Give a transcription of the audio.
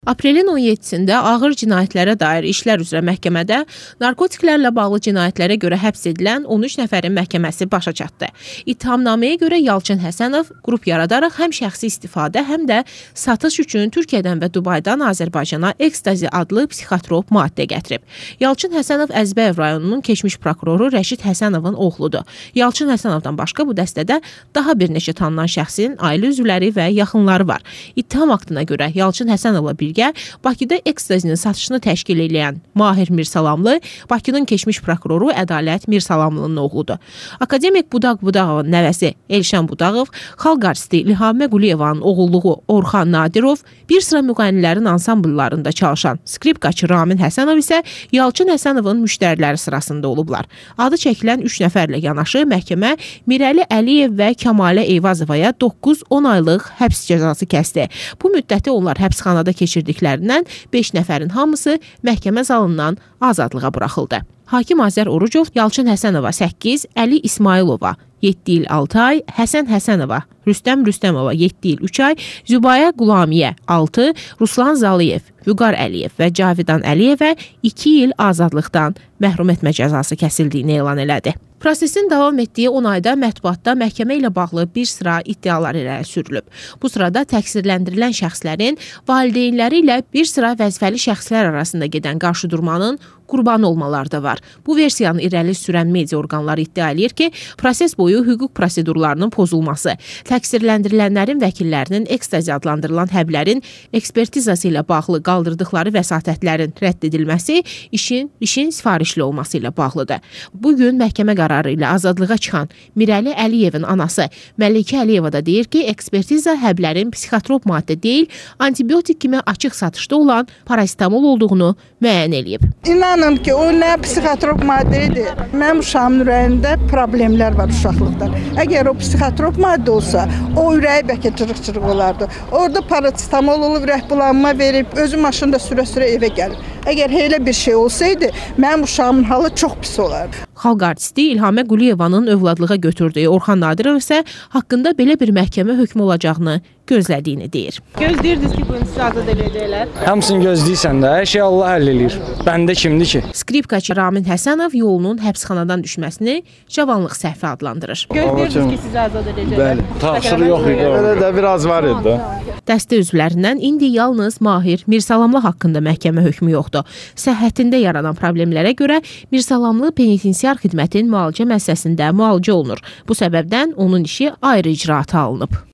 Aprelin 17-də ağır cinayətlərə dair işlər üzrə məhkəmədə narkotiklərlə bağlı cinayətlərə görə həbs edilən 13 nəfərin məhkəməsi başa çatdı. İttihamnaməyə görə Yalçın Həsənov qrup yaradaraq həm şəxsi istifadə, həm də satış üçün Türkiyədən və Dubaydan Azərbaycana ekstazi adlı psixotrop maddə gətirib. Yalçın Həsənov Əzbəyov rayonunun keçmiş prokuroru Rəşid Həsənovun oğludur. Yalçın Həsənovdan başqa bu dəstədə daha bir neçə tanınan şəxsin ailə üzvləri və yaxınları var. İttiham aktına görə Yalçın Həsənovla birgə Bakıda ekstazinin satışını təşkil edən Mahir Mirsalamlı, Bakının keçmiş prokuroru Ədalət Mirsalamlının oğludur. Akademik Budaq Budağovun nəvəsi Elşən Budağov, xalq artisti İlhamə Quliyevanın oğulluğu Orxan Nadirov, bir sıra müğənnilərin ansambllarında çalışan skripkaçı Ramin Həsənov isə Yalçın Həsənovun müştəriləri sırasında olublar. Adı çəkilən 3 nəfərlə yanaşı məhkəmə Mirəli Əliyev və Kamalə Eyvazovaya 9-10 aylıq həbs cəzası kəsdi. Bu müddəti onlar həbsxanada keçirdiklərindən 5 nəfərin hamısı məhkəmə zalından azadlığa buraxıldı. Hakim Azər Orucov Yalçın Həsənova 8, Əli İsmailova 7 il 6 ay, Həsən Həsənova, Rüstəm Rüstəmova 7 il 3 ay, Zübaya Qulamiyə 6, Ruslan Zaliyev, Vüqar Əliyev və Cavidan Əliyevə 2 il azadlıqdan məhrum etmə cəzası kəsildiyini elan elədi. Prosesin davam etdiyi 10 ayda mətbuatda məhkəmə ilə bağlı bir sıra iddialar irəli sürülüb. Bu sırada təqsirləndirilən şəxslərin valideynləri ilə bir sıra vəzifəli şəxslər arasında gedən qarşıdurmanın qurbanı olmaları da var. Bu versiyanı irəli sürən media orqanları iddia edir ki, proses boyu hüquq prosedurlarının pozulması, təqsirləndirilənlərin vəkillərinin ekstazi adlandırılan həblərin ekspertizası ilə bağlı qaldırdıqları vəsatətlərin rədd edilməsi işin sifarişli olması ilə bağlıdır. Bugün məhkəmə qərarı ilə azadlığa çıxan Mirəli Əliyevin anası Məlikə Əliyeva da deyir ki, ekspertiza həblərin psixotrop maddə deyil, antibiotik kimi açıq satışda olan parasetamol olduğunu müəyyən eləyib. İnanın ki, o nə psixotrop maddə idi. Mənim uşağımın ürəyində problemlər var uşaqlıqdan. Əgər o psixotrop maddə olsa, o ürəyi bəlkə cırıq-cırıq olardı. Orada parasetamol olub, rəhbulanma verib, özü maşında sürə-sürə evə gəlib. Əgər elə bir şey olsaydı, mənim uşağımın halı çox pis olardı. Xalq artisti İlhamə Quliyevanın övladlığa götürdüyü Orxan Nadirov isə haqqında belə bir məhkəmə hökmü olacağını gözlədiyini deyir. Gözləyirdiniz ki, bunu sizə azad edəcəklər? Hamısını gözləyirsən də, hər şey Allah həll eləyir. Bəndə kimdir ki? Skripkaçı Ramin Həsənov yolunun həbsxanadan düşməsini cavanlıq səhvi adlandırır. Gözləyirdiniz ki, sizə azad edəcəklər? Bəli, təqsiri yox idi. Elə də biraz var idi. Dəstə üzvlərindən indi yalnız Mahir Mirsalamlı haqqında məhkəmə hökmü yoxdur. Səhhətində yaranan problemlərə görə Mirsalamlı penitensiar xidmətin müalicə müəssisəsində müalicə olunur. Bu səbəbdən onun işi ayrı icraata alınıb.